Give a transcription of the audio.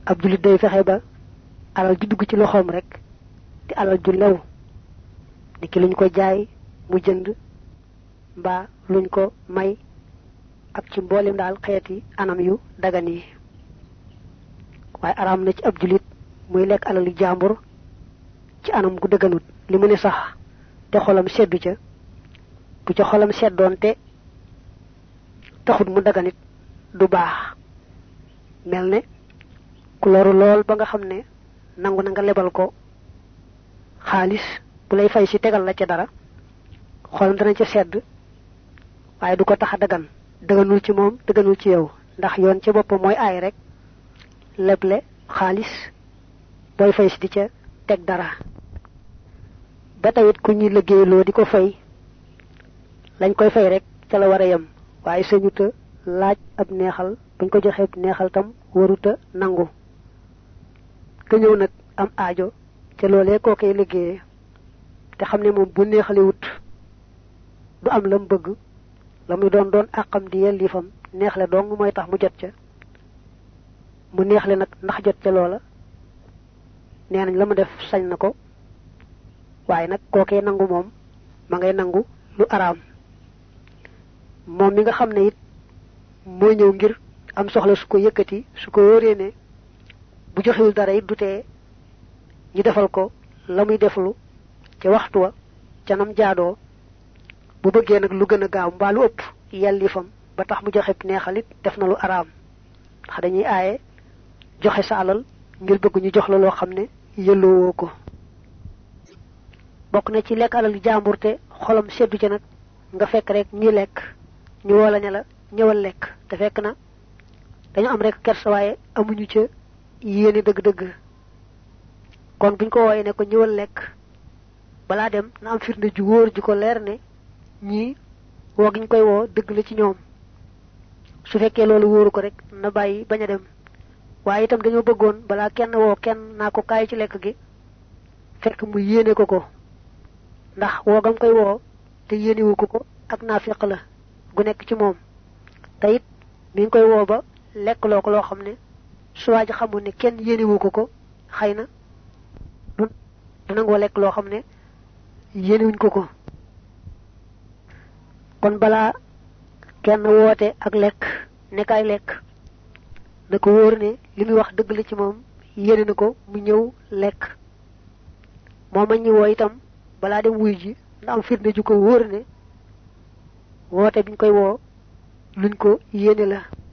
ab julit day fexé ba alal ju dugg ci loxom rek di alal ju lew ni ki luñ ko jaay mu jënd ba luñ ko may ak ci mbolim dal xéeti anam yu dagan yi way aram na ci ab julit muy lek alal jambur ci anam gu dëgganut li mu ne sax te xolam seddu ca bu ca xolam seddoon te taxut mu daganit du baax melne ku loru lool ba nga xamne nangu na nga lebal ko xaalis bu lay fay ci tegal la ca dara xolam dana ca sedd waaye du ko tax dagan daganul ci moom daganul ci yow ndax yoon ci boppam mooy aay rek leble xaalis boy fay ci di ca teg dara ba tawit ku ñi liggéeyloo di ko fay lañ koy fay rek ca la wara yam waaye sañuta laaj ab neexal buñ ko joxee neexal tam waruta nangu ka ñëw nag am aajo ca loolee koo koy liggéeyee te xam ne moom bu neexali wut du am lam bëgg la muy doon àqam di yellifam neexle dong mooy tax mu jot ca mu neexle nag ndax jot ca loola nee nañ la mu def sañ na ko waaye nag kookee nangu moom ma ngay nangu lu araam moom mi nga xam ne it moo ñëw ngir am soxla su ko yëkkati su ko wóoree ne bu joxewul dara it du tee ñu defal ko la muy deflu ca waxtu wa ca nam jaadoo bu bëggee nag lu gën a gaaw mbaa lu ëpp yàlli fam ba tax mu joxe neexalit def na lu araam ndax dañuy aaye joxe sa alal ngir bëgg ñu jox la loo xam ne yëlloowoo ko bokk na ci lekk alal jàmbur te xolam seddu ca nag nga fekk rek ñi lekk ñu woola ne la ñëwal lekk te fekk na dañu am rek kersa waaye amuñu ca yéene dëgg-dëgg kon buñ ko wooyee ne ko ñëwal lekk balaa dem na am firnde ju wóor ji ko leer ne ñii woo giñ koy woo dëgg la ci ñoom su fekkee loolu wóoru ko rek na bàyyi bañ a dem waaye itam dañoo bëggoon balaa kenn woo kenn naa ko kaay ci lekk gi fekk mu yéene ko ndax woo gam koy woo te yéenewu ko ak naafiq la gu nekk ci moom te it mi ngi koy woo ba lekk loo ko loo xam ne su waaji xamul ne kenn yéenewu ko xëy na du nangoo lekk loo xam ne yéenewuñ ko kon balaa kenn woote ak lekk nekkaay lekk na ko wóor ne li muy wax dëgg la ci moom yéene na ko mu ñëw lekk moom ñi woo itam balaa dem wuy ji na am firnde ju ko wóor ne woote biñ koy woo luñ ko yéene la